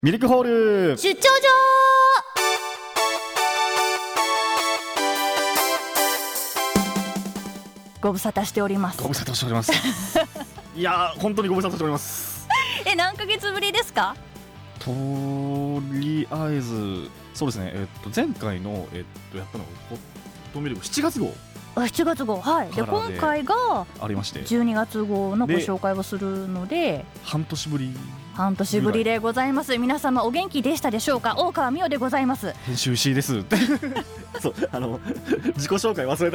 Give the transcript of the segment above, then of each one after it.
ミルクホール出張所。ご無沙汰しております。 ご無沙汰しておりますいや本当にご無沙汰しております。 何ヶ月ぶりですか？ とりあえずそうですね、前回の、やったのがホットミルク7月号 7月号、はい。で今回がありまして 12月号のご紹介をするので半年ぶりでございます。皆様お元気でしたでしょうか？大川美代でございます。 編集石井ですそう自己紹介忘れた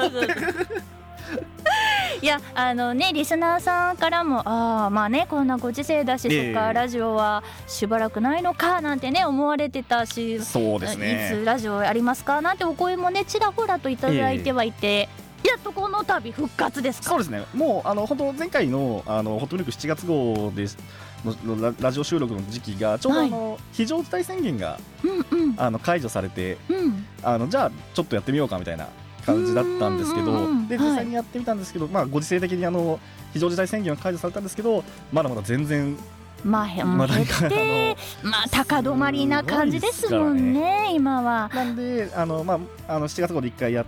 いやリスナーさんからもまあねこんなご時世だし、そっかラジオはしばらくないのかなんてね思われてたし、 そうですね、 いつラジオやりますかなんてお声もねちらほらといただいてはいて、やっとこの度復活ですか？ そうですね、もう本当前回のホットミルク7月号ですのラジオ収録の時期がちょうど非常事態宣言が、解除されて、じゃあちょっとやってみようかみたいな感じだったんですけど、で実際にやってみたんですけど、ご時世的に非常事態宣言が解除されたんですけど、まだまだ全然減って高止まりな感じですもんね今は。 なんで7月号で1回やって、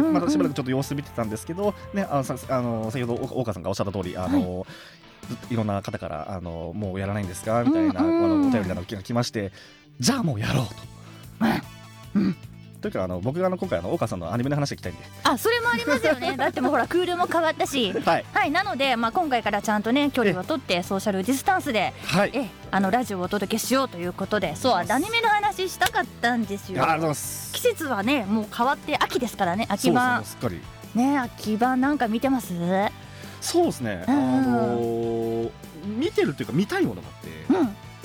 またしばらくちょっと様子見てたんですけど、ね、先ほど大川さんがおっしゃった通りいろんな方からもうやらないんですかみたいなお便りが来まして、じゃあもうやろうと。というか僕が今回大川さんのアニメの話が聞きたいんで。 それもありますよねだってもうほらクールも変わったしはいなので今回からちゃんとね距離を取ってソーシャルディスタンスでラジオをお届けしようということで、そうアニメの話したかったんですよ。季節はねもう変わって秋ですからね。秋版すっかりね、秋版なんか見てます？ そうですね、見てるっていうか見たいものがあって、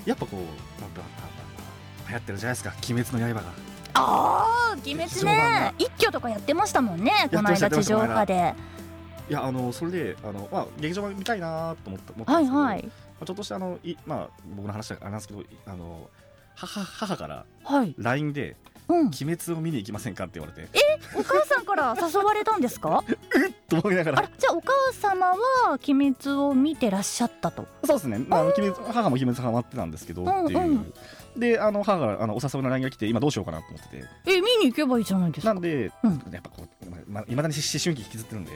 やっぱこう流行ってるじゃないですか、鬼滅の刃が。 鬼滅ね、一挙とかやってましたもんねこの間地上波で。 いやそれで劇場版見たいなと思ったんですけど、ちょっとした僕の話はあれなんですけど、母から LINE で鬼滅を見に行きませんかって言われて、 お母さんから誘われたんですか？ と思いながら。 じゃあお母様は鬼滅を見てらっしゃったと？ そうですね、母も鬼滅ハマってたんですけどっていう。で母からお誘いの LINE が来て、今どうしようかなと思ってて、 見に行けばいいじゃないですか。 なんで、やっぱこういまだに思春期引きずってるんで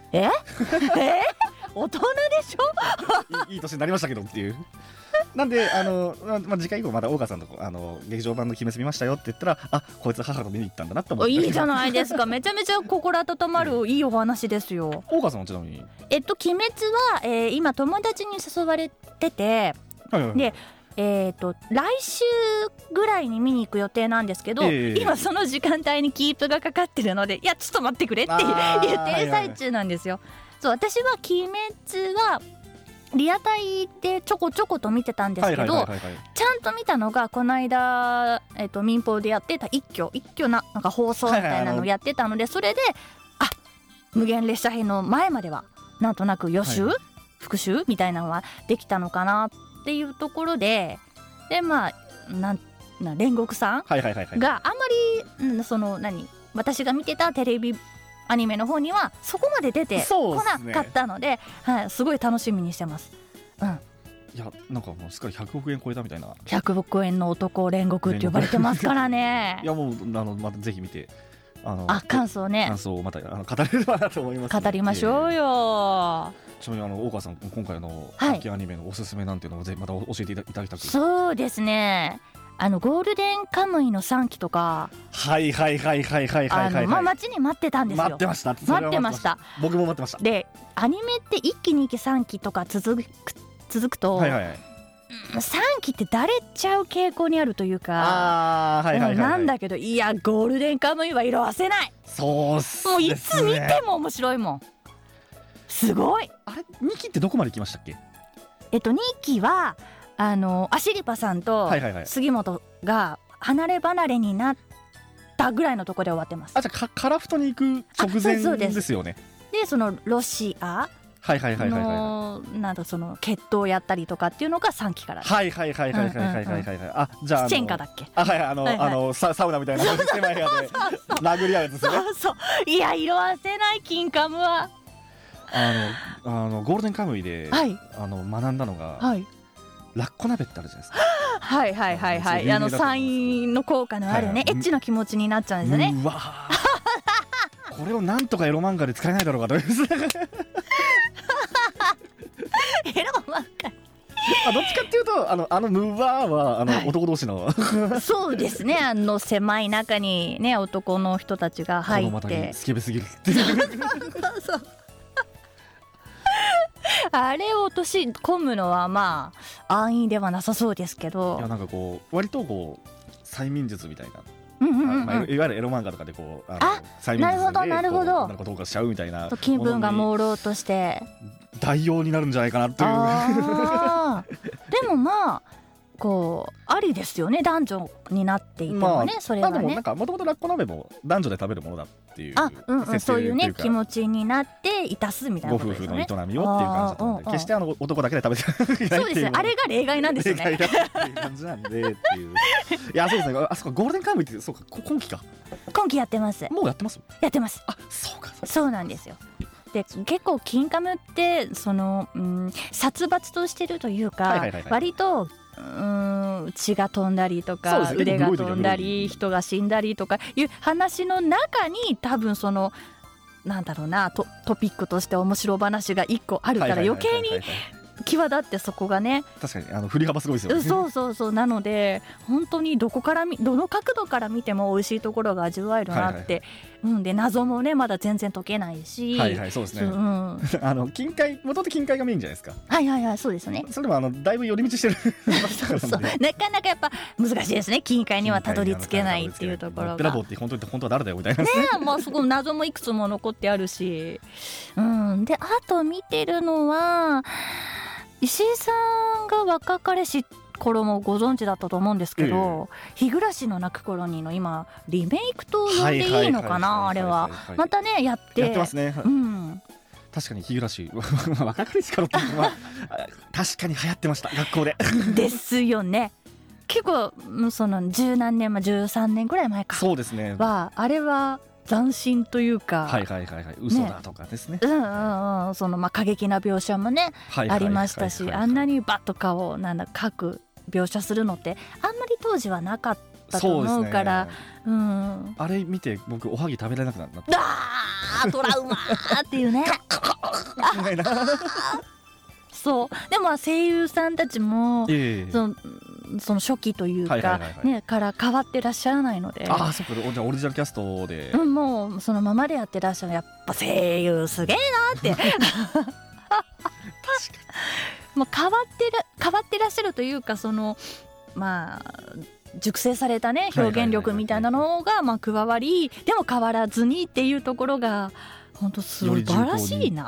大人でしょいい年になりましたけどっていう。なんで次回以降また大川さんと劇場版の鬼滅見ましたよって言ったら、こいつ母と見に行ったんだなと思って。 いいじゃないですかめちゃめちゃ心温まるいいお話ですよ。 大川さんはちなみに鬼滅は、今友達に誘われてて、で来週ぐらいに見に行く予定なんですけど、今その時間帯にキープがかかってるので、いやちょっと待ってくれって言ってる最中なんですよ。そう私は鬼滅はリアタイでちょこちょこと見てたんですけど、ちゃんと見たのがこの間、民放でやってた一挙なんか放送みたいなのをやってたので、それで無限列車編の前まではなんとなく予習、復習みたいなのはできたのかなっていうところで、煉獄さんがあんまり私が見てたテレビアニメの方にはそこまで出てこなかったので、すごい楽しみにしてます。 いやなんかもうすっかり100億円超えたみたいな。 100億円の男煉獄って呼ばれてますからねいやもうまたぜひ見て感想をまた語れればなと思います。 語りましょうよ。 ちなみに大川さん今回の秋アニメのおすすめなんていうのをまた教えていただきたく。 そうですね、ゴールデンカムイの3期とか待ちに待ってたんですよ。 待ってました僕も待ってました。 でアニメって1期2期3期とか続くと、3期ってだれちゃう傾向にあるというか、なんだけどいやゴールデンカムイは色あせない。 そうっすね、 もういつ見ても面白いもん。すごい。 あれ2期ってどこまで行きましたっけ ？2期はアシリパさんと杉本が離れ離れになったぐらいのところで終わってます。 じゃあカラフトに行く直前ですよね。 でそのロシアなんだその決闘をやったりとかっていうのが3期からです。 じゃあスチェンカだっけ？ サウナみたいな狭い部屋で殴り合うやつですよね。 いや色あせないキンカムはゴールデンカムイで学んだのがラッコ鍋ってあるじゃないですか。 はいはいはいはい、酸因の効果のあるね、エッチな気持ちになっちゃうんですよね。 うわこれをなんとかエロ漫画で使えないだろうかとエロ漫画どっちかっていうとムワーは男同士のそうですね、狭い中にね男の人たちが入ってスケベすぎるってそうあれを落とし込むのはまあ安易ではなさそうですけど、 いやなんかこう割とこう催眠術みたいな、いわゆるエロ漫画とかでこう催眠術でなるほどなんかどうかしちゃうみたいな気分が朦朧として代用になるんじゃないかなっていうでもまあこうありですよね、男女になっていてもね、それはね。 でもなんかもともとラッコ鍋も男女で食べるものだっていうそういうね気持ちになっていたすみたいなことですよね。 ご夫婦の営みをっていう感じだったので、決して男だけで食べてないそうですね、あれが例外なんですよね。 例外だっていう感じなんでっていういやそうですね、あそこゴールデンカムイってそうか今期か今期やってます。 もうやってます。 あ、そうなんですよ。で結構金カムって殺伐としてるというか、割と血が飛んだりとか腕が飛んだり人が死んだりとかいう話の中に多分なんだろうなトピックとして面白話が1個あるから余計に際立ってそこがね、 確かに振り幅すごいですよね。 そうなので本当にどの角度から見ても美味しいところが味わえるなって、で謎もねまだ全然解けないし、 そうですね、近海元々近海がメインじゃないですか。そうですね。それもだいぶ寄り道してるそうなかなかやっぱ難しいですね、近海にはたどり着けないっていうところが。 ベラボーって本当は誰だよみたいなねそこ謎もいくつも残ってあるし、であと見てるのは石井さんが若かりし頃もご存知だったと思うんですけど、日暮らしの泣く頃にの今リメイクと呼んでいいのかな、あれはまたねやってますね。確かに日暮らし若かりし頃って確かに流行ってました、学校でですよね。結構十何年13年ぐらい前か。 そうですね。 あれは斬新というか、 嘘だとかですね。 過激な描写もねありましたし、あんなにバッと顔を描く描写するのってあんまり当時はなかったと思うから、 あれ見て僕おはぎ食べられなくなった。 トラウマっていうねそうでも声優さんたちもその初期というかから変わってらっしゃらないので、 そうか、じゃあオリジナルキャストで、 もうそのままでやってらっしゃる、やっぱ声優すげえなって確かにもう変わってらっしゃるというか、熟成されたね表現力みたいなのが加わり、でも変わらずにっていうところが本当素晴らしいなって。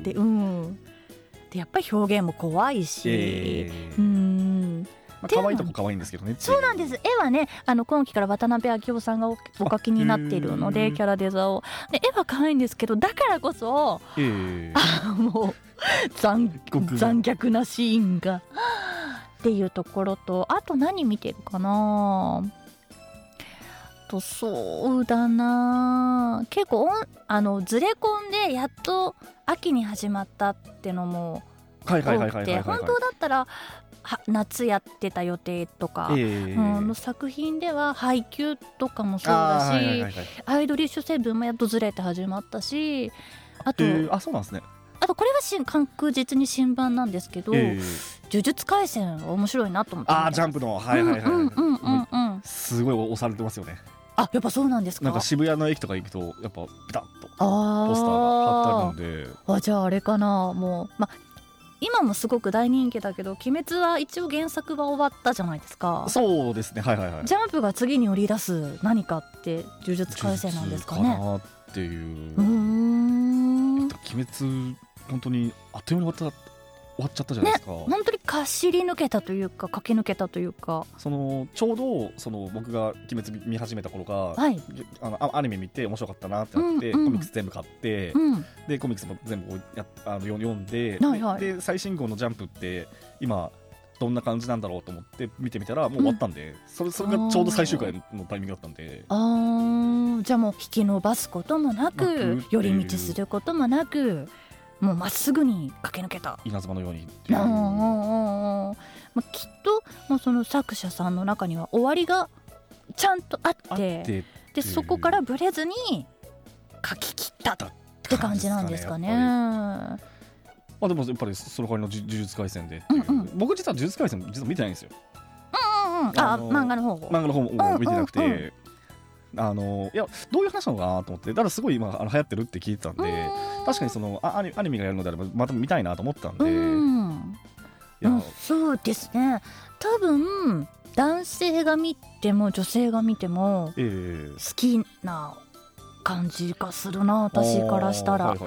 でやっぱり表現も怖いし、 可愛いとこ可愛いんですけどね。 そうなんです。絵はね今期から渡辺明夫さんがお描きになっているので、キャラデザをで絵は可愛いんですけど、だからこそもう残虐なシーンがっていうところと、あと何見てるかなと、そうだな、結構ズレコンでやっと秋に始まったってのも多くて、本当だったら夏やってた予定とかの作品では配給とかもそうだし、アイドリッシュセブンもやっとずれて始まったし、あとそうなんですね。 あとこれは確実に新版なんですけど、呪術廻戦は面白いなと思って。 ジャンプのすごい押されてますよね。 やっぱそうなんですか。 なんか渋谷の駅とか行くとやっぱピタッとポスターが貼ってあるので、 じゃああれかな、もう今もすごく大人気だけど、鬼滅は一応原作が終わったじゃないですか。 そうですね、ジャンプが次に売り出す何かって呪術廻戦なんですかね。 っていう鬼滅本当にあっという間に終わっちゃったじゃないですか。 本当に走り抜けたというか駆け抜けたというか、 ちょうど僕が鬼滅見始めた頃が、アニメ見て面白かったなってなって、コミックス全部買って、でコミックスも全部読んで、で最新号のジャンプって今どんな感じなんだろうと思って見てみたらもう終わったんで、それがちょうど最終回のタイミングだったんで、 じゃあもう引き伸ばすこともなく寄り道することもなくもうまっすぐに駆け抜けた稲妻のようにきっとその作者さんの中には終わりがちゃんとあってでそこからブレずに書き切ったって感じなんですかね。 でもやっぱりその代わりの呪術廻戦で、僕実は呪術廻戦実は見てないんですよ。 漫画の方も見てなくて、いやどういう話なのかなと思って、だからすごい今流行ってるって聞いてたんで、確かにそのアニメがやるのであればまた見たいなと思ったんで、 そうですね。多分男性が見ても女性が見ても好きな感じがするな、私からしたら。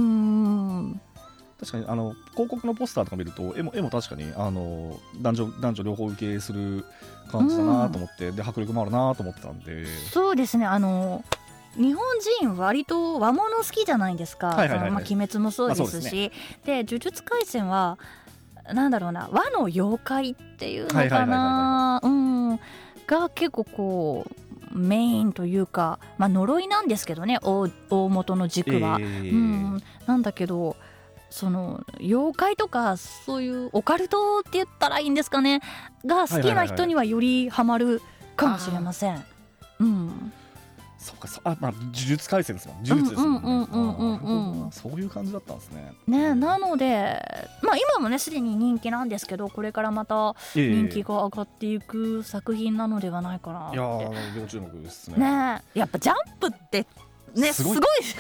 確かに広告のポスターとか見ると絵も確かに男女両方受けする感じだなと思って、で迫力もあるなと思ってたんで。 そうですね、日本人割と和物好きじゃないですか。鬼滅もそうですし、で呪術廻戦はなんだろうな、和の妖怪っていうのかな、が結構こうメインというか、呪いなんですけどね、大元の軸は、なんだけどその妖怪とかそういうオカルトって言ったらいいんですかねが好きな人にはよりハマるかもしれません。 そうか、呪術廻戦ですもん。呪術ですもんね。そういう感じだったんですね。 なので今もねすでに人気なんですけど、これからまた人気が上がっていく作品なのではないかなって。 要注目ですね。 やっぱジャンプってねすごい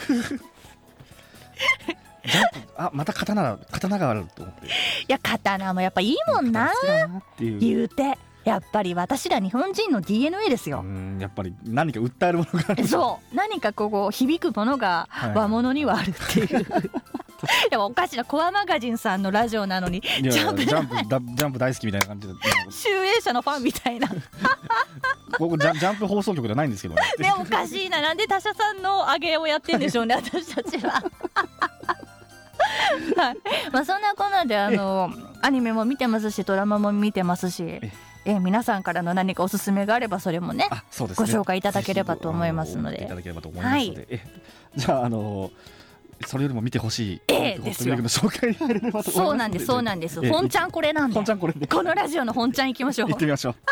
ジャンプまた刀があると思って。いや刀もやっぱいいもんな言うて、やっぱり私ら日本人の DNA ですよ。 やっぱり何か訴えるものがある。 そう何かこう響くものが和物にはあるっていう、でもおかしなコアマガジンさんのラジオなのにジャンプ大好きみたいな感じで集英社のファンみたいなここジャンプ放送局じゃないんですけどね。 おかしいな、なんで他社さんの上げをやってんでしょうね私たちは。そんなこんなでアニメも見てますしドラマも見てますし、皆さんからの何かおすすめがあればそれもねご紹介いただければと思いますので、 じゃあそれよりも見てほしいですよ。 の紹介に入れればと思いますので。 そうなんです。本ちゃんこれなんで、このラジオの本ちゃん行きましょう。 行ってみましょう。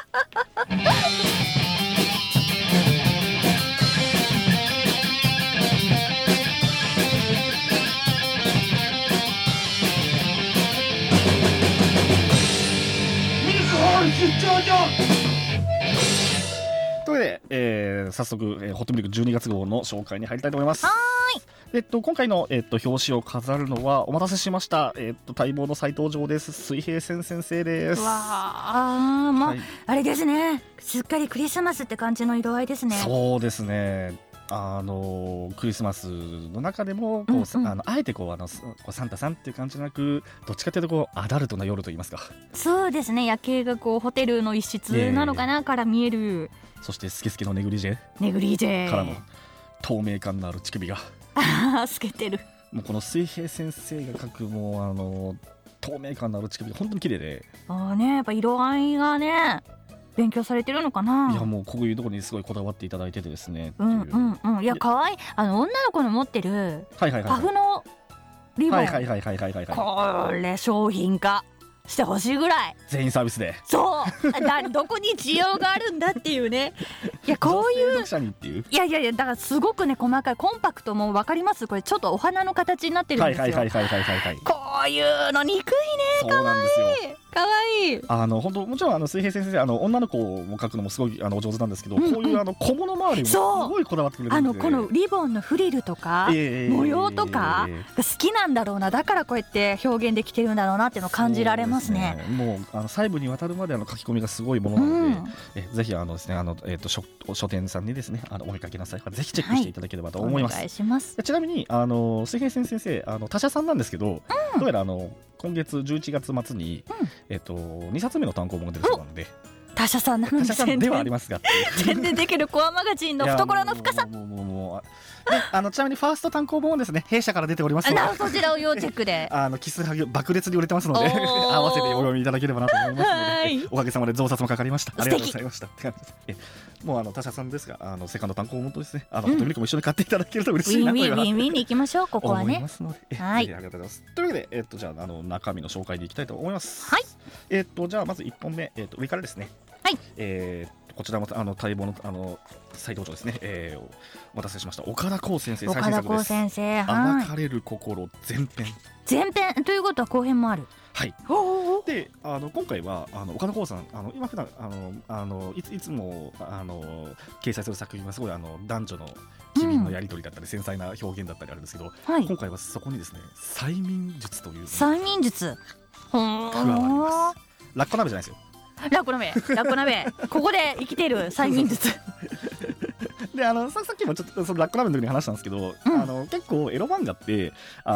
というわけで、早速、ホットミルク12月号の紹介に入りたいと思います。今回の、表紙を飾るのはお待たせしました、待望の再登場です。水平線先生です。 あれですね、すっかりクリスマスって感じの色合いですね。 そうですね、クリスマスの中でもこう、あえてサンタさんっていう感じじゃなく、どっちかというとアダルトな夜と言いますか。 そうですね、夜景がホテルの一室なのかな、から見える。 そしてスケスケのネグリジェからの透明感のある乳首が透けてる。 もうこの水平先生が描くもう透明感のある乳首が本当に綺麗で、 やっぱ色合いがね勉強されてるのかな。 いやもうこういうところにすごいこだわっていただいててですね。 いや可愛い女の子の持ってるパフのリボン、これ商品化してほしいぐらい。 全員サービスで。 そうどこに需要があるんだっていうね。いやこういういやだからすごくね細かいコンパクトも分かります。これちょっとお花の形になってるんですよ。こういうの憎いね。かわいいかわいい。 本当もちろん水平先生女の子も描くのもすごいお上手なんですけど、こういう小物周りもすごいこだわってくれるんで、 このリボンのフリルとか、模様とかが好きなんだろうな。だからこうやって表現できてるんだろうなっていうのを感じられますね。 もう細部にわたるまで書き込みがすごいものなので、ぜひですね書店さんにですねお見かけなさい。ぜひチェックしていただければと思います。 お願いします。 ちなみに水平線先生他社さんなんですけど、どうやら今月11月末に2冊目の単行本が出るそうなので、 他社さんなのに他社さんではありますが宣伝できるコアマガジンの懐の深さ。 ちなみにファースト単行本はですね弊社から出ておりますので、 そちらを要チェックでキスハグ爆裂に売れてますので合わせてお読みいただければなと思いますのおかげさまで増刷もかかりました。ありがとうございましたって感じです。もう他社さんですがセカンド単行本とですねホットミルクも一緒に買っていただけると嬉しいなというウィンウィンに行きましょうここはね。 思いますので、はい、ありがとうございます。というわけでじゃあ中身の紹介でいきたいと思います。 はい。 じゃあまず1本目上からですね。 はい。 こちらも待望の再登場ですね。お待たせしました。岡田光先生最新作です。 岡田光先生、 暴かれる心前編。 前編ということは後編もある。 はい。で今回は岡田光さん今普段いつも掲載する作品はすごい男女の機敏のやり取りだったり、繊細な表現だったりあるんですけど、 はい、 今回はそこにですね催眠術という催眠術加わります。ラッコ鍋じゃないですよ。 ラッコ鍋ここで生きてる催眠術でさっきもちょっとそのラッコ鍋の時に話したんですけど、結構エロ漫画って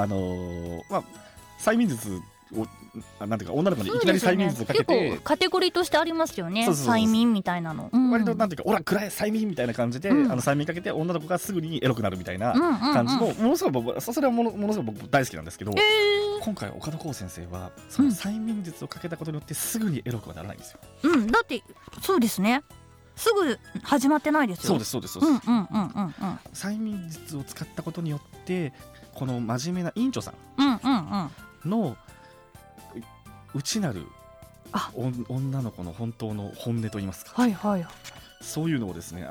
催眠術をなんていうか女の子にいきなり催眠術をかけて、 結構カテゴリーとしてありますよね。催眠みたいなの、 割となんていうかオラ暗い催眠みたいな感じで、催眠かけて女の子がすぐにエロくなるみたいな感じの、ものすごいそれはものすごい僕大好きなんですけど、今回岡田光先生はその催眠術をかけたことによってすぐにエロくはならないんですよ。 だってそうですね、すぐ始まってないですよ。 そうです。催眠術を使ったことによってこの真面目な院長さんの内なる女の子の本当の本音といいますか、そういうのをですね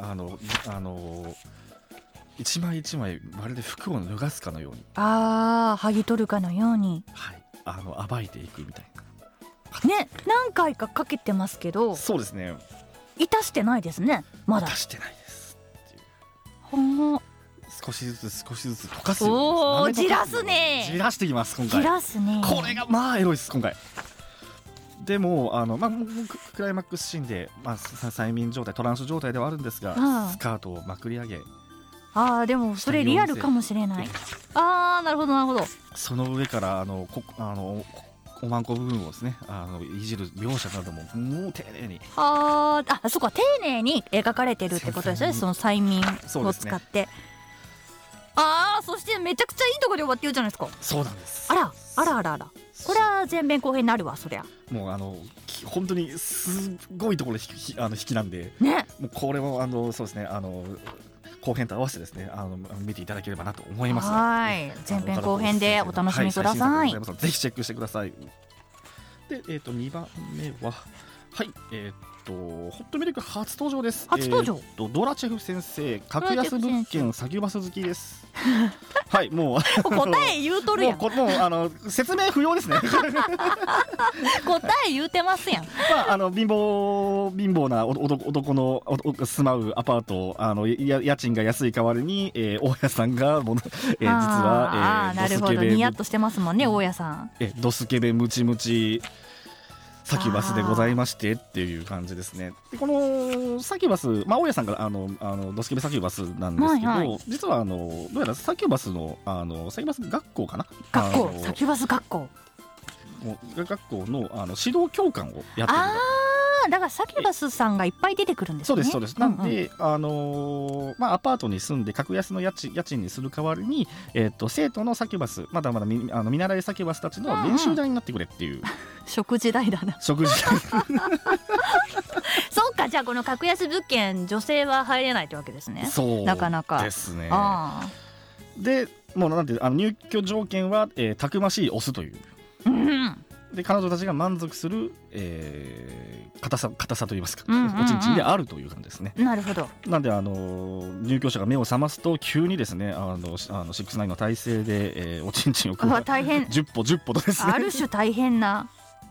一枚一枚まるで服を脱がすかのように剥ぎ取るかのように、 暴いていくみたいなね。何回かかけてますけど、 そうですね、 いたしてないですね。まだいたしてないですっていう。少しずつ溶かすように。 じらすね。 じらしてきます今回。 じらすね。 これがまあエロいです今回。でもクライマックスシーンで催眠状態、トランス状態ではあるんですが、スカートをまくり上げ、 でもそれリアルかもしれない。なるほど。その上からおまんこ部分をですねいじる描写などももう丁寧にそうか、丁寧に描かれてるってことですね。その催眠を使って、そしてめちゃくちゃいいところで終わってるじゃないですか。 そうなんです。 あらこれは前編後編になるわ。そりゃもう本当にすごいところ引きなんでね。 もうこれもそうですね後編と合わせてですね見ていただければなと思います。 前編後編でお楽しみください。 ぜひチェックしてください。で2番目はホットミルク初登場です。 初登場、 ドラチェフ先生、格安物件サキュバス好きです。はい、もう答え言うとるやん。 もう説明不要ですね。 答え言うてますやん。 貧乏な男の住まうアパート、家賃が安い代わりに大家さんが実はなるほど、ニヤッとしてますもんね大家さん。 ドスケベムチムチサキュバスでございましてっていう感じですね。でこのサキュバス、大家さんがドスケベサキュバスなんですけど、実はどうやらサキュバスのサキュバス学校かな、 サキュバス学校の指導教官をやってる。 だからサキュバスさんがいっぱい出てくるんですね。 そうです。なんで、アパートに住んで格安の家賃にする代わりに、生徒のサキュバス、まだまだ見習いサキュバスたちの練習台になってくれっていう、 食事代だな。 食事代そうか、じゃあこの格安物件女性は入れないってわけですね。 そうなかなかですね。でもうなんて入居条件は、たくましいオスという、で彼女たちが満足する、硬さといいますか、おちんちんであるという感じですね。 なるほど。 なんで入居者が目を覚ますと急にですね6ix9ineの体勢で、おちんちんを大変 10歩とですね、 ある種大変な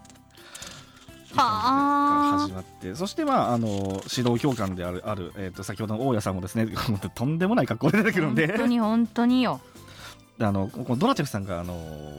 始まって、そして指導教官である、先ほどの大家さんもですねとんでもない格好で出てくるんで、 本当によ。 このドラチェフさんが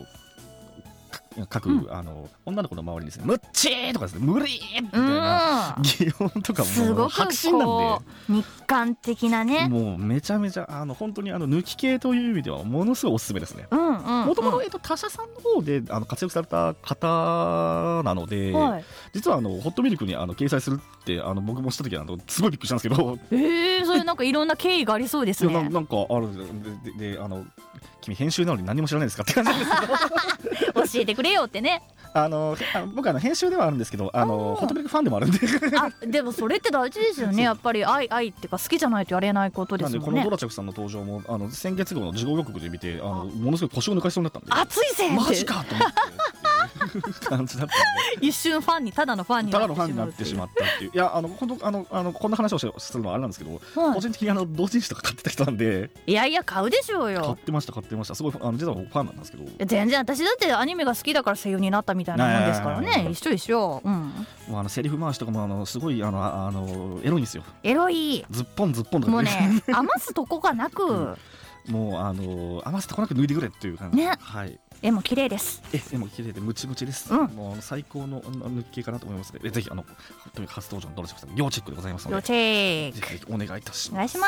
各、女の子の周りにですね、ムッチーとかですね、ムリーみたいな擬音とかもすごく迫真なんで、 日韓的なね、 もうめちゃめちゃ本当に抜き系という意味ではものすごいおすすめですね。もともと他社さんの方で活躍された方なので、実はホットミルクに掲載するって僕もした時はすごいびっくりしたんですけど、 それなんかいろんな経緯がありそうですね。 なんかあるで君編集なのに何も知らないですかって感じなんですけど教えてくれよってね。 僕編集ではあるんですけどホットミルクファンでもあるんででもそれって大事ですよねやっぱり愛っていうか好きじゃないとやれないことですもんね。 なんでこのドラチャクさんの登場も先月号の事後予告で見てものすごい腰を抜かしそうになったんで熱いぜマジかと思って感じだったんで一瞬ただのファンになってしまったっていういや本当こんな話をするのはあれなんですけど、個人的に同人誌とか買ってた人なんでいや買うでしょうよ。 買ってましたすごい実はファンなんですけど全然私だってアニメが好きだから声優になったみたいなもんですからね一緒、 もうセリフ回しとかもすごいエロいんですよ。 エロいズッポンとかもうね余すとこがなくもう余すとこなく脱いでくれっていう感じね。 はい絵も綺麗です。 絵も綺麗でムチムチです、もう最高の抜けかなと思いますのでぜひ本当に初登場のドラチャクさん要チェックでございますので要チェックぜひお願いいたします。 お願いします。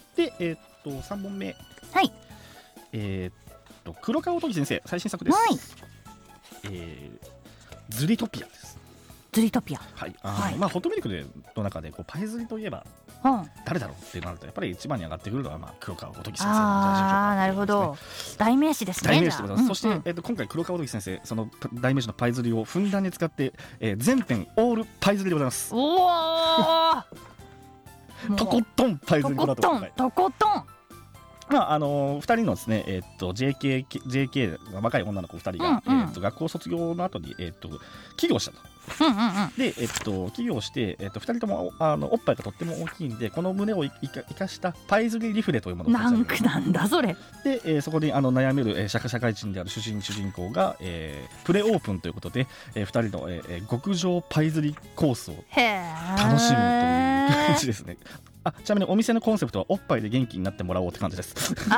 で3本目はい黒川音樹先生最新作です。 はいズリトピアです。 ズリトピアはいホットミルクの中でパイズリといえば誰だろうってなるとやっぱり一番に上がってくるのは黒川音樹先生のなるほど代名詞ですね。 代名詞でございます。そして今回黒川音樹先生その代名詞のパイズリをふんだんに使って全編オールパイズリでございます。 おおとことんパイズリとことん 2人のですね、JK 若い女の子2人が、学校卒業の後に、起業したと。で、起業して、2人ともおっぱいがとっても大きいんでこの胸を生かしたパイズリリフレというものをなんだそれで、そこで悩める社会人である主人公が、プレオープンということで、2人の、極上パイズリコースを楽しむという感じですね。ちなみにお店のコンセプトはおっぱいで元気になってもらおうって感じです。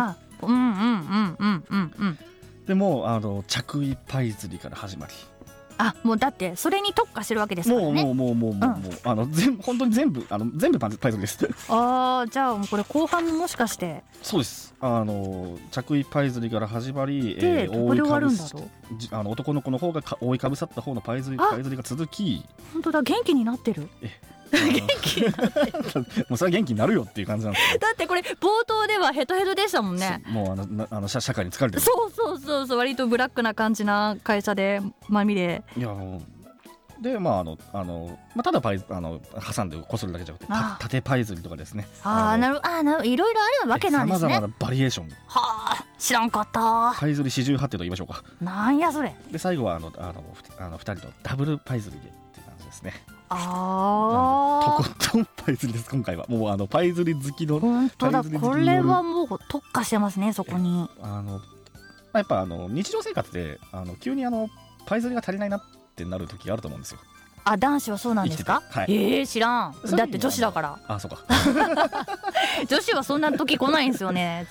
でも着衣パイズリから始まりもうだってそれに特化してるわけですからね。 もう本当に全部パイズリです。 じゃあもうこれ後半もしかしてそうです。着衣パイズリから始まりどこで終わるんだろう。 男の子の方が覆いかぶさった方のパイズリが続き本当だ元気になってる。元気になってるもうそれは元気になるよっていう感じなんですよ。 だってこれ冒頭ではヘトヘトでしたもんね。 もう社会に疲れてる。 そう割とブラックな感じな会社でまみれ。 いやでただパイ挟んでこするだけじゃなくて縦パイズリとかですね。 なるほどいろいろあるわけなんですね。 様々なバリエーション知らんかった。 パイズリ四十八手と言いましょうか。 なんやそれ。 で最後は2人のダブルパイズリでっていう感じですね。とことんパイズリです今回は。もうパイズリ好きの本当だこれはもう特化してますねそこに。 やっぱ日常生活で急にパイズリが足りないなってなる時があると思うんですよ。 男子はそうなんですか。知らん。だって女子だから。 そうか女子はそんな時来ないんですよね。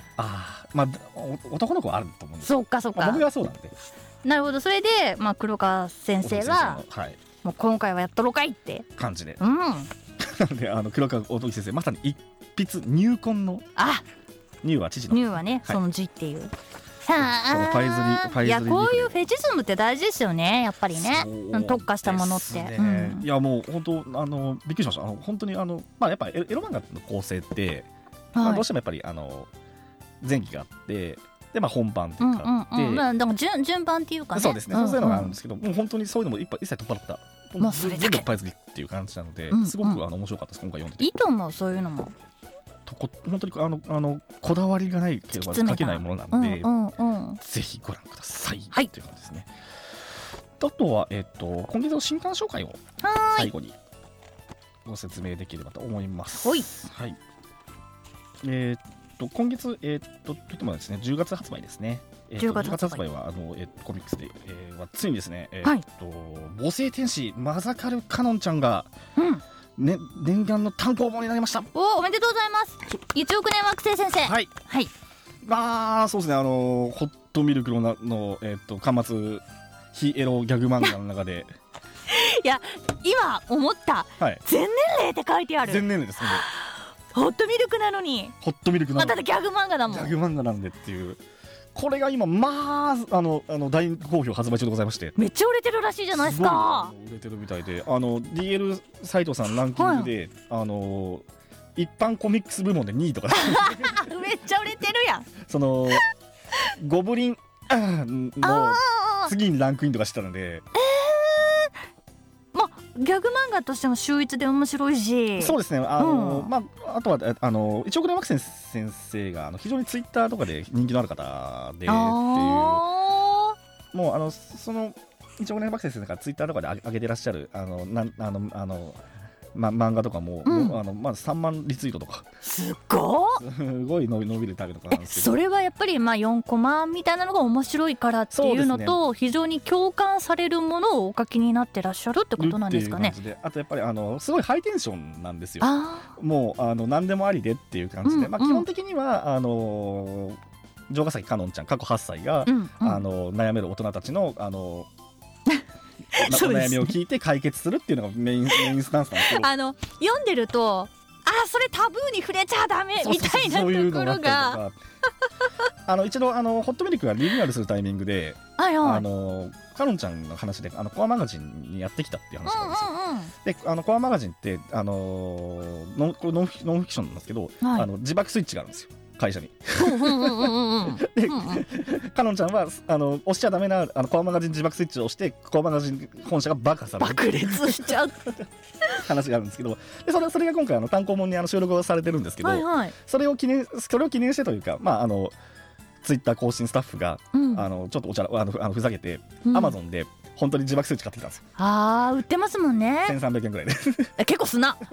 男の子はあると思うんです。 そうか僕がそうなんで。 なるほど。それで黒川先生はもう今回はやっとろかいって感じでで黒川音樹先生まさに一筆入魂の入は父の入はねその字っていうパイズリいやこういうフェチズムって大事ですよねやっぱりね特化したものって。 いやもう本当びっくりしました。本当にやっぱエロ漫画の構成ってどうしてもやっぱり前期があってで本番ってあってだから順番っていうかね。 そうですね。そういうのがあるんですけどもう本当にそういうのも一切取っ払った全部パイズリっていう感じなのですごく面白かったです今回読んでて。 いいと思うそういうのも。 本当にこだわりがないければ書けないものなのでぜひご覧くださいっていう感じですね。あとは今月の新刊紹介を最後にご説明できればと思います。はい。今月といってもですね10月発売ですね。10月発売はコミックスでついにですね母性天使マザカルカノンちゃんが念願の単行本になりました。 おめでとうございます。1億年惑星先生。はいそうですねホットミルクの巻末非エロギャグ漫画の中でいや今思った全年齢って書いてある。 全年齢ですね。 ホットミルクなのにホットミルクなのにだってギャグ漫画だもん。 ギャグ漫画なんでっていうこれが今大好評発売中でございまして。 めっちゃ売れてるらしいじゃないですか。 売れてるみたいでDL 斎藤さんランキングで一般コミックス部門で2位とかめっちゃ売れてるやん。 そのゴブリンの次にランクインとかしてたので、 まあギャグ漫画としても秀逸で面白いし、 そうですね。あとは1億年惑星先生が非常にツイッターとかで人気のある方でっていう、もうその1億年惑星先生がツイッターとかで上げてらっしゃる漫画とかも、まず3万リツイートとかすごい伸びるタグとかなんですけど、 それはやっぱり4コマみたいなのが面白いからっていうのと、非常に共感されるものをお書きになってらっしゃるってことなんですかね。 あとやっぱりすごいハイテンションなんですよ。もう何でもありでっていう感じで、基本的には城ヶ崎かのんちゃん過去8歳が、悩める大人たちのお悩みを聞いて解決するっていうのがメインスタンスなんですけど、 読んでるとそれタブーに触れちゃダメみたいなところが一度ホットミルクがリニューアルするタイミングで、かのんちゃんの話でコアマガジンにやってきたっていう話なんですよ。でコアマガジンってこれノンフィクションなんですけど、自爆スイッチがあるんですよ、会社に。でかのんちゃんは押しちゃダメなコアマガジン自爆スイッチを押してコアマガジン本社が爆破される爆裂しちゃう話があるんですけど、でそれが今回単行本に収録をされてるんですけど、それを記念してというか、ツイッター更新スタッフが、ちょっとおちゃらふざけて、アマゾンで本当に自爆スイッチ買ってきたんですよ。 売ってますもんね。 1300円ぐらいで結構すな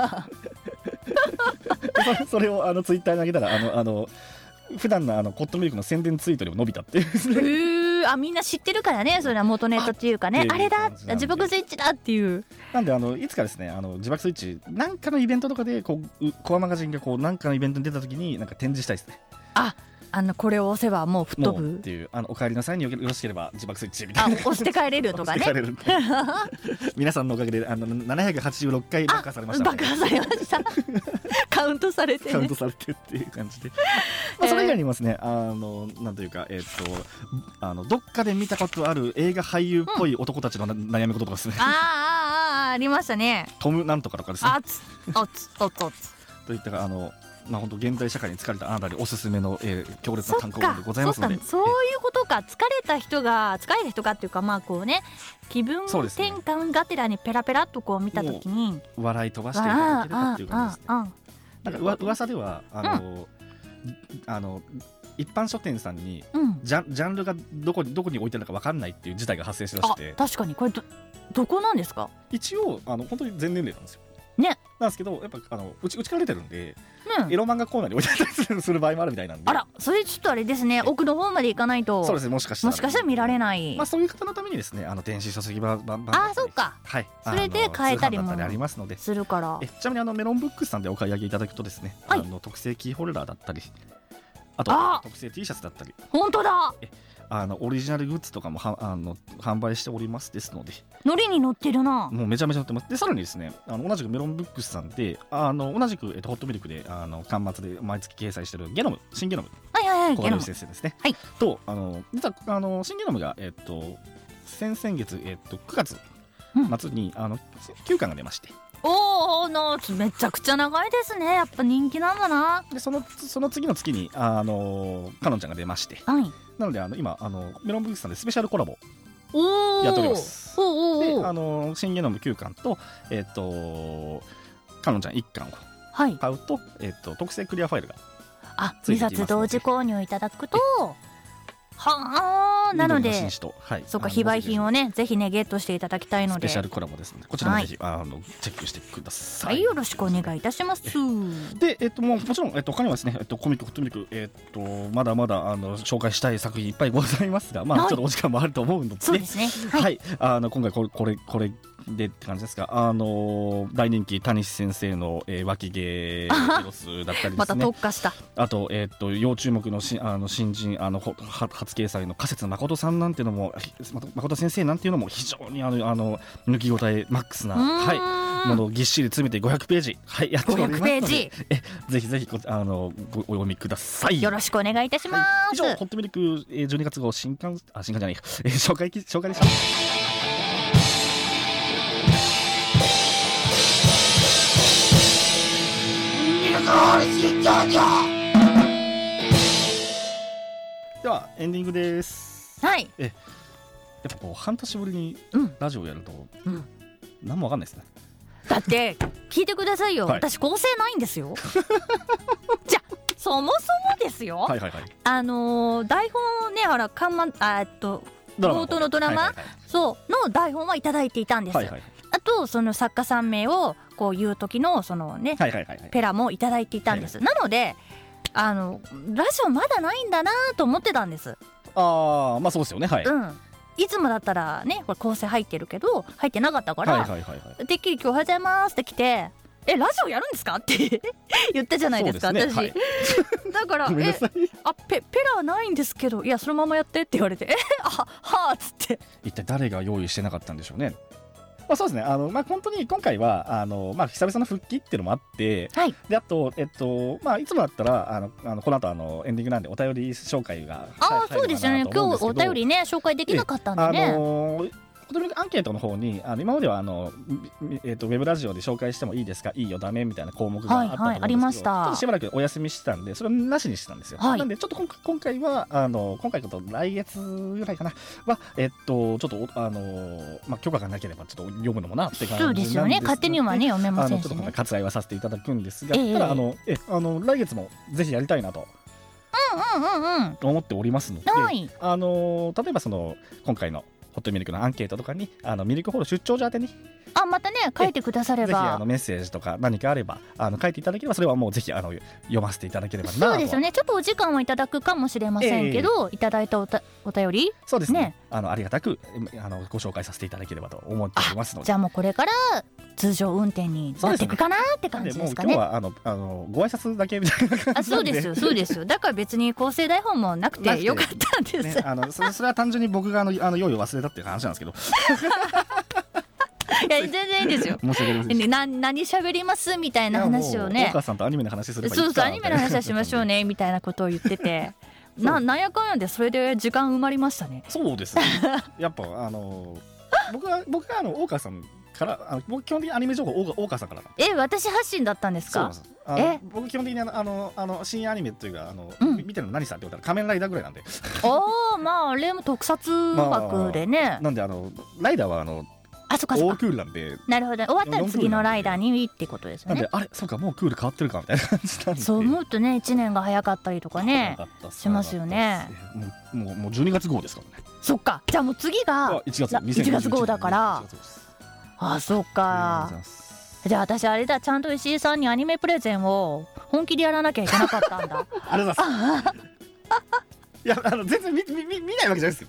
それをツイッターに上げたら普段のコットンミルクの宣伝ツイートでも伸びたっていうみんな知ってるからね、それは元ネタっていうかね、あれだ自爆スイッチだっていう。 なんでいつかですね自爆スイッチなんかのイベントとかでコアマガジンがなんかのイベントに出た時に展示したいですね。 これを押せばもう吹っ飛ぶっていうお帰りなさいによろしければ自爆スイッチみたいな押して帰れるとかね皆さんのおかげで786回爆破されました、 爆破されましたカウントされてね、 カウントされてっていう感じで、それ以外にもですねなんというかどっかで見たことある映画俳優っぽい男たちの悩み事とかですね、 ありましたね。 トムなんとかとかですね、といった本当現代社会に疲れたあなたにおすすめの、強烈な単行本でございますので、 そういうことか。疲れた人がっていうか気分転換がてらにペラペラっと見たときに笑い飛ばしていただけるかっていう感じですね。なんか噂では一般書店さんにジャンルがどこに置いてあるのか分かんないっていう事態が発生してらして、 確かにこれどこなんですか。 一応本当に全年齢なんですよね。 なんですけどやっぱうちから出てるんで、エロ漫画コーナーに置いてあったりする場合もあるみたいなんで、 それちょっとあれですね、奥の方まで行かないと。 そうですね、もしかしたら見られない、 そういう方のためにですね電子書籍版そうか、それで買えたりもありますのでするから。 ちなみにメロンブックスさんでお買い上げいただくとですね、特製キーホルダーだったり、あと特製 T シャツだったり、 本当だ、 オリジナルグッズとかも販売しておりますですので、 ノリに乗ってるな。 もうめちゃめちゃ乗ってます。でさらにですね同じくメロンブックスさんで同じく、ホットミルクで巻末で毎月掲載している新ゲノム小金井先生ですね、と実は新ゲノムが、先々月、9月末に、9巻が出まして、 めちゃくちゃ長いですね。やっぱ人気なんだな。 でその次の月にかのんちゃんが出まして、なので今メロンブックスさんでスペシャルコラボやっております。で新ゲノム9巻とかのんちゃん1巻を買うと、特製クリアファイルが 2冊同時購入いただくと、なのでそうか、非売品をねぜひねゲットしていただきたいので、 スペシャルコラボですので、こちらもぜひチェックしてください。 よろしくお願いいたします。 でもちろん他にはですねコミックホットミルクまだまだ紹介したい作品いっぱいございますが、ちょっとお時間もあると思うので、 そうですね、 今回これでって感じですが、大人気谷先生の脇毛エロスだったりですね、 また特化した、 あと要注目の新人初掲載の加瀬誠さんなんていうのも、誠先生なんていうのも非常に抜き応えマックスなものをぎっしり詰めて500ページやっておりますので、ぜひぜひお読みください。 よろしくお願いいたします。 以上ホットミルク12月号新刊じゃない紹介でした。ではエンディングです。 ぱこう半年ぶりにラジオやると、何もわかんないですね。 だって聞いてくださいよ、 はい、 私構成ないんですよじゃあそもそもですよ、台本ね、ほら冒頭のドラマ、そうの台本はいただいていたんです、あとその作家さん名をこう言う時のそのね、ペラもいただいていたんです、なのでラジオまだないんだなと思ってたんです。 まあそうですよね、 いつもだったらね、これ構成入ってるけど入ってなかったから、てっきり今日おはようございますって来て、ラジオやるんですかって言ったじゃないですか、私、だからペラはないんですけど、いやそのままやってって言われて、はあっつって、 一体誰が用意してなかったんでしょうね。そうですね、本当に今回は久々の復帰っていうのもあって、であと、いつもだったらこの後エンディングなんでお便り紹介がそうですよね、今日お便りね紹介できなかったんでね。 アンケートの方に今まではウェブラジオで紹介してもいいですか、いいよダメみたいな項目があったと思うんですけど、 ありました。 ちょっとしばらくお休みしてたんでそれをなしにしてたんですよ、なんでちょっと今回は今回と来月ぐらいかなはちょっと許可がなければちょっと読むのもなって感じなんです。 そうですよね、勝手にはね読めませんしね。 ちょっと今回割愛はさせていただくんですが、ただ来月もぜひやりたいなと思っておりますので、例えばその今回のホットミルクのアンケートとかにミルクホール出張所宛てにまたね書いてくだされば、 ぜひメッセージとか何かあれば書いていただければ、それはもうぜひ読ませていただければなと。 そうですよね、ちょっとお時間はいただくかもしれませんけど、いただいたお便り、 そうですね、ありがたくご紹介させていただければと思っておりますので、 じゃあもうこれから通常運転になっていくかなって感じですかね。 もう今日はご挨拶だけみたいな感じなんで。 そうですよ、だから別に構成台本もなくてよかったんです、 それは単純に僕が用意を忘れたっていう話なんですけどいや全然いいんですよ何喋りますみたいな話をね、 大川さんとアニメの話すればいいか、 そうアニメの話はしましょうねみたいなことを言っててなんやかんやでそれで時間埋まりましたね。 そうですねやっぱ僕が大川さんから僕基本的にアニメ情報大川さんから私発信だったんですか。 僕基本的に深夜アニメというか見てるの何さって言ったら仮面ライダーぐらいなんであれも特撮枠でね、 なんでライダーはそうかそうか、 大クールなんで、 なるほど、終わったら次のライダーにってことですよね。 なんでそうかもうクール変わってるかみたいな感じなんで、 そう思うとね1年が早かったりとかねしますよね。 もう12月号ですからね。 そっか、じゃあもう次が1月号だから、そっか。じゃあ私あれだ、ちゃんと石井さんにアニメプレゼンを本気でやらなきゃいけなかったんだありがとうございますいや全然見ないわけじゃないですよ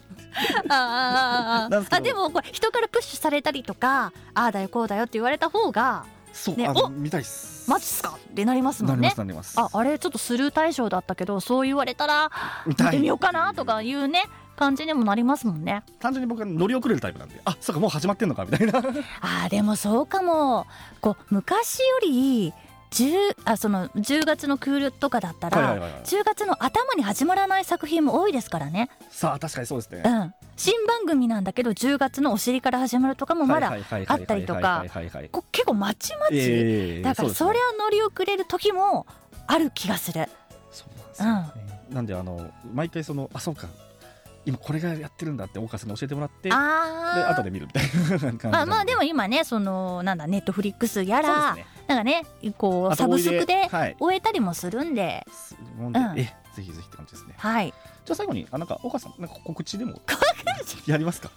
でもこれ人からプッシュされたりとか、ああだよこうだよって言われた方がそう、見たいっす。 マジっすかってなりますもんね。 なります。 あれちょっとスルー対象だったけど、そう言われたら見てみようかなとかいうね感じにもなりますもんね。 単純に僕は乗り遅れるタイプなんで、そうかもう始まってんのかみたいなでもそうかも。こう昔より10月のクールとかだったら、10月の頭に始まらない作品も多いですからね。 確かにそうですね、 新番組なんだけど10月のお尻から始まるとかもまだあったりとか、結構まちまち、だからそれは乗り遅れる時もある気がする。 そうなんですよね、なんで毎回そうか今これがやってるんだって大川さんに教えてもらって、で後で見るみたいな感じなんで、 でも今ねネットフリックスやらなんかねこうサブスクで終えたりもするんで、ぜひぜひって感じですね。じゃあ最後に大川さん告知でもやりますか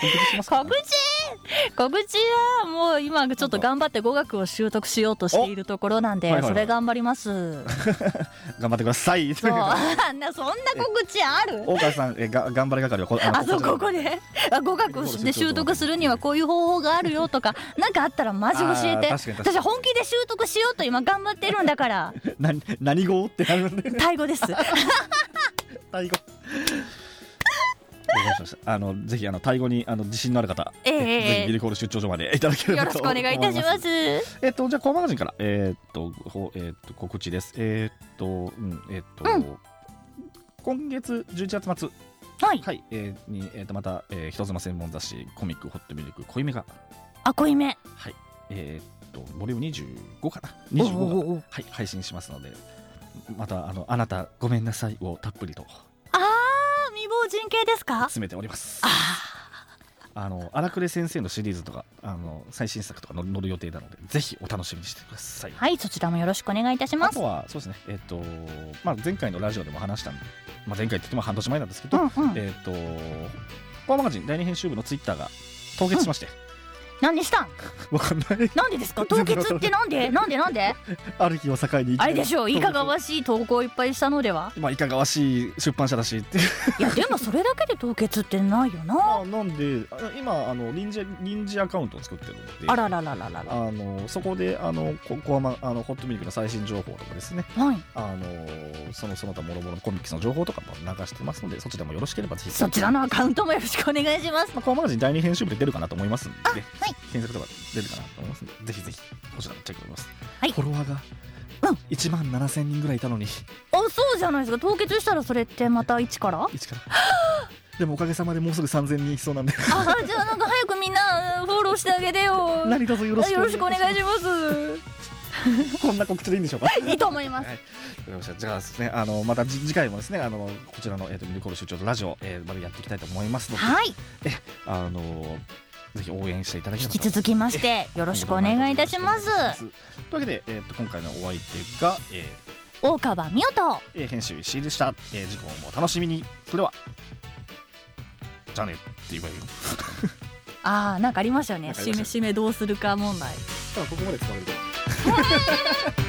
告知はもう今ちょっと頑張って語学を習得しようとしているところなんで、それ頑張ります頑張ってください。 そんな告知ある？ 大川さん頑張れ係はここで語学で習得するにはこういう方法があるよとかなんかあったらマジ教えて。私本気で習得しようと今頑張ってるんだから何語ってなるんでタイ語ですタイ語ぜひタイ語に自信のある方、ぜひビルコール出張所までいただければと思います。 よろしくお願いいたします。 じゃあコアマガジンから告知です。今月11月末にまた人妻専門雑誌コミックホットミルク濃いめが濃いめボリューム25かな25が配信しますので、またあなたごめんなさいをたっぷりと未亡人系ですか？ 詰めております。 荒暮先生のシリーズとか最新作とか載る予定なので、ぜひお楽しみにしてください。 はい、そちらもよろしくお願いいたします。 あとはそうですね、前回のラジオでも話した前回って言っても半年前なんですけど、コアマガジン第2編集部のツイッターが凍結しまして、 何でしたん？ わかんない。 なんでですか？凍結ってなんである日を境にあれでしょう、いかがわしい投稿をいっぱいしたのでは。 いかがわしい出版社だしっていやでもそれだけで凍結ってないよな。 なんで今臨時アカウントを作ってるので、 あらららららら、 そこでホットミルクの最新情報とかですね、 はい、 その他もろもろのコミックスの情報とかも流してますので、そちらもよろしければぜひそちらのアカウントもよろしくお願いします。 コアマガジン第2編集部で出るかなと思いますんで、 はい、 検索とか出るかなと思いますので、ぜひぜひこちらもチェックお願いします。 はい、 フォロワーが1万7000人ぐらいいたのに、 そうじゃないですか。凍結したらそれってまた1からでもおかげさまでもうすぐ3000人いそうなんでじゃあなんか早くみんなフォローしてあげてよ。 何卒よろしくお願いしますこんな告知でいいんでしょうか？ いいと思います。 じゃあですね、また次回もですね、こちらのミルコール出張とラジオまでやっていきたいと思いますので、 はい、 ぜひ応援していただければ引き続きましてよろしくお願いいたします。 というわけで、今回のお相手が、 大川美代と、 編集石井でした。次回も楽しみに。それではじゃあねって言われるなんかありましたよね。締めどうするか問題。 ここまで使われる